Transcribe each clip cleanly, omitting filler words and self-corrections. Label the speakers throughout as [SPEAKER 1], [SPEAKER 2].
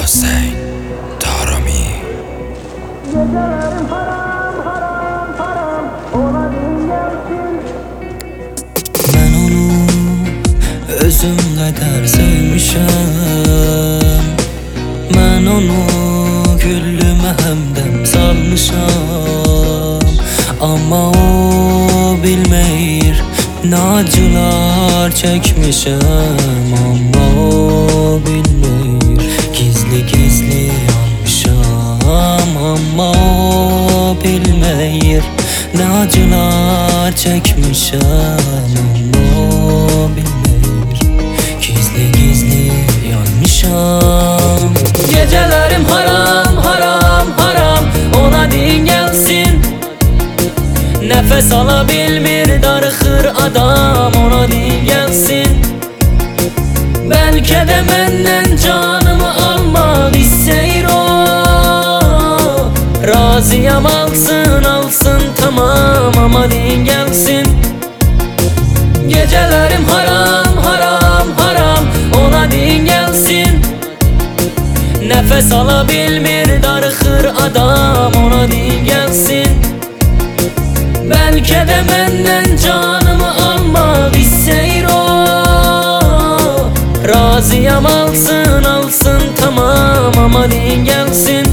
[SPEAKER 1] Hüseyin Darami.
[SPEAKER 2] Gecelerim haram haram haram, ona din gelsin.
[SPEAKER 3] Ben onu özüm kadar sevmişəm. Ben onu güllümə həmdəm salmışam. Amma o bilməyir nə acılar çəkmişəm. Amma o bilməyir gizli gizli yanmışam. Amma o bilməyir nə acılar çəkmişəm. Amma o bilməyir gizli gizli yanmışam. Gecelerim haram haram haram, ona din gelsin. Nefes alabilmir darıxır adam, ona din gelsin. Belki de menden canımı almak isteyir o. Razıyam alsın alsın tamam, ama din gelsin. Gecelerim haram haram haram, ona din gelsin. Nefes alabilmir darıxır adam, ona din gelsin. Belki de menden canımı almak isteyir o. Razıyam alsın alsın tamam, ama din gelsin.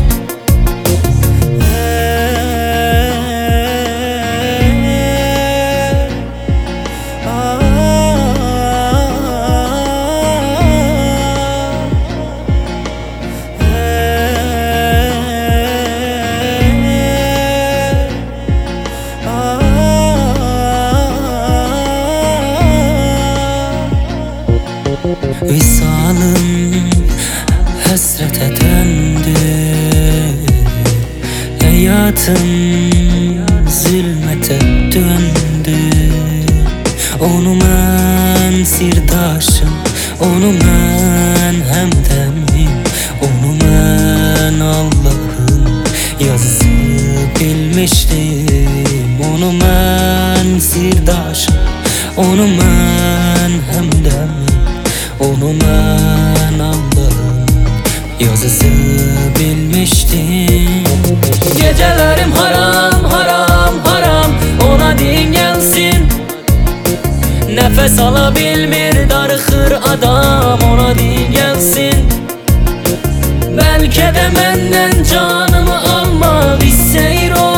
[SPEAKER 3] Visalım hasrete döndü, hayatım zulmete döndü. Onu mən sirdaşım, onu mən həmdəmim, onu mən Allah'ın yazısı bilmiştim. Onu mən sirdaşım, onu mən həmdəmim, onu mən Allah'ın yazısı bilmiştim. Gecelerim haram haram haram, ona din gelsin. Nefes alabilmir darıxır adam, ona din gelsin. Belki de menden canımı almak isteyir o.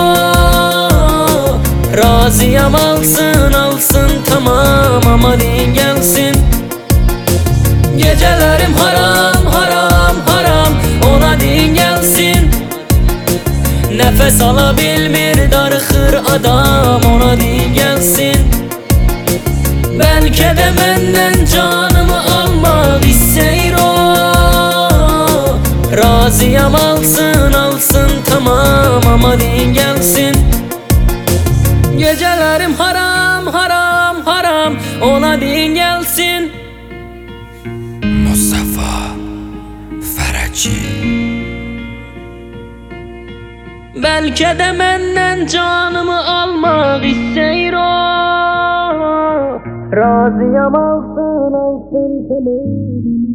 [SPEAKER 3] Razıyam alsın alsın tamam, ama din gelsin. Gecelerim haram haram haram, ona din gelsin. Nefes alabilmir darıxır adam, ona din gelsin. Belki de menden canımı almak isteyir o. Razıyam alsın alsın tamam, ama din gelsin. Gecelerim haram haram haram, ona din gelsin.
[SPEAKER 1] Mustafa Faraci.
[SPEAKER 2] Belki de menden canımı almak isteyir o. Razıyam alsın alsın tamam.